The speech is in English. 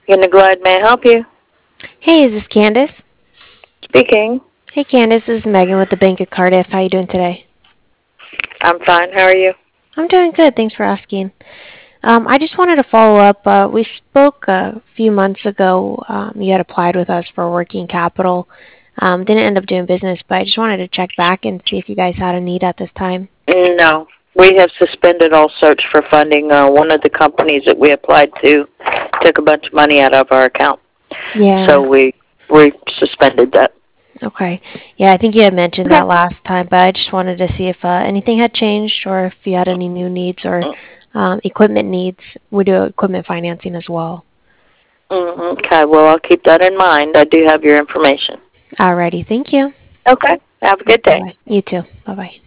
Glad may I help you? Hey, is this Candace? Speaking. Hey, Candace, this is Megan with the Bank of Cardiff. How you doing today? I'm fine. How are you? I'm doing good. Thanks for asking. I just wanted to follow up. We spoke a few months ago. You had applied with us for working capital. Didn't end up doing business, but I just wanted to check back and see if you guys had a need at this time. No. We have suspended all search for funding. One of the companies that we applied to took a bunch of money out of our account. Yeah. So we suspended that. Okay. Yeah, I think you had mentioned Okay. that last time, but I just wanted to see if anything had changed or if you had any new needs or equipment needs. We do equipment financing as well. Okay. Well, I'll keep that in mind. I do have your information. Alrighty. Thank you. Okay. Have a good day. Bye-bye. You too. Bye-bye.